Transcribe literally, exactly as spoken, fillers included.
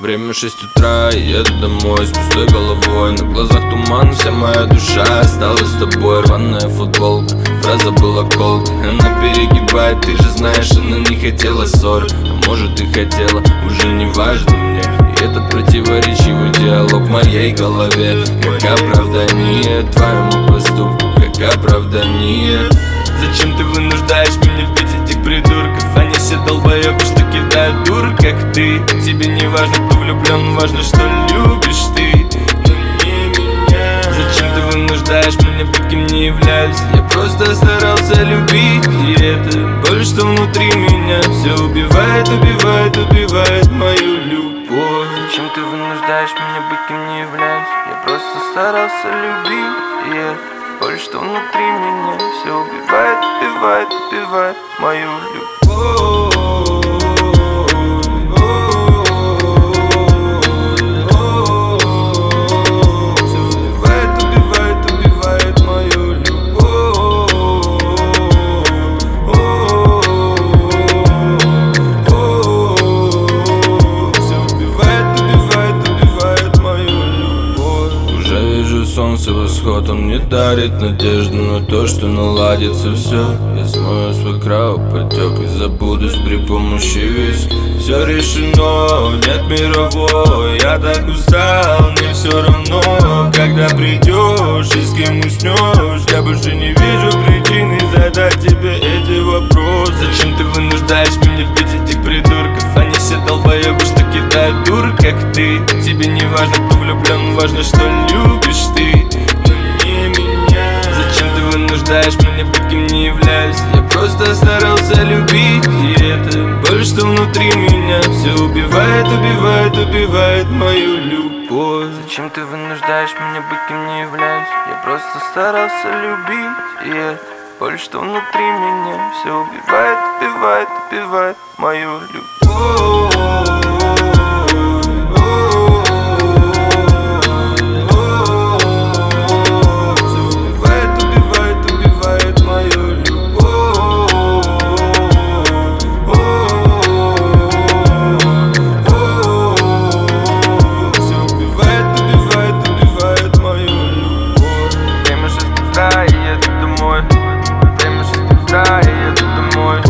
Время шесть утра, и еду домой с пустой головой. На глазах туман, вся моя душа осталась с тобой. Рваная футболка, фраза была колка. Она перегибает, ты же знаешь, она не хотела ссор. А может и хотела, уже не важно мне. И этот противоречивый диалог в моей голове, как оправдание твоему поступку, как оправдание. Зачем ты вынуждаешь меня пить этих придурков? Они все долбоебы, что кидают дур, как ты. Тебе не важно, кто влюблен, важно, что любишь ты, но не меня. Зачем ты вынуждаешь меня быть, кем не являюсь? Я просто старался любить, и это боль, что внутри меня все убивает, убивает, убивает мою любовь. Зачем ты вынуждаешь меня быть, кем не являюсь? Я просто старался любить, и это боль, что внутри меня все убивает, убивает, убивает мою любовь. Солнце восход, он мне дарит надежду на то, что наладится все. Я смою свой кровоподтек и забудусь при помощи виски. Все решено, нет мировой. Я так устал, мне все равно. Когда придешь и с кем уснешь, я больше не вижу причины задать тебе эти вопросы. Зачем ты вынуждаешь меня бить этих придурков? Они все долбоебы, что кидают дур, как ты. Тебе не важно, кто влюблен, важно, что любишь ты, но не меня. Зачем ты вынуждаешь меня быть, кем не являюсь? Я просто старался любить, и это боль, что внутри меня все убивает, убивает, убивает мою любовь. Зачем ты вынуждаешь меня быть, кем не являюсь? Я просто старался любить, и это боль, что внутри меня все убивает, убивает, убивает мою любовь. Время шесть утра, и еду домой. Время шесть утра, и еду домой.